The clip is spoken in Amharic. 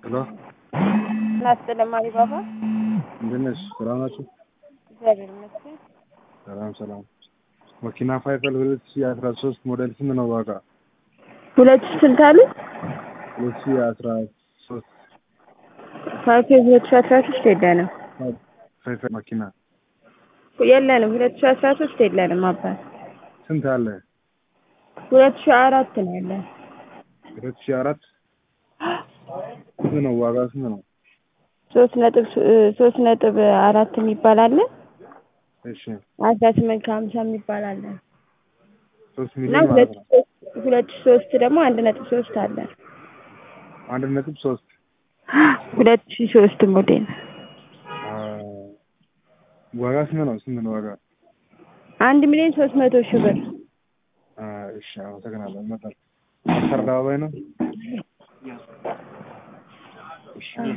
ሄሎ ናስተለማሪ ባባ እንደነሽ ሰላም ናችሁ? እግዚአብሔር ይመስገን። ሰላም መኪና ፋይፈል 2013 ሞዴል ስንት ነው ዋጋ? 2000 ስንት አሉ? 2013 ፋይፈል 2013 የለንም። ፋይፈል መኪና የለንም። 2013 የለንም አባት። ስንት አለ? 2004 ነው ያለን። 2004 ስንት ነው ዋጋ ስንት ነው? 3.4 የሚባል አለ። እሺ 1850 የሚባል አለ። 3 ሚሊዮን ማለት ነው። 2003 ደግሞ 1.3 አለ። 1.3 2003 ሞዴል ዋጋ ስንት ነው ዋጋ? 1,300,000 ብር። እሺ አመሰግናለሁ። መጣል አስተርዳባይ ነው። እሺ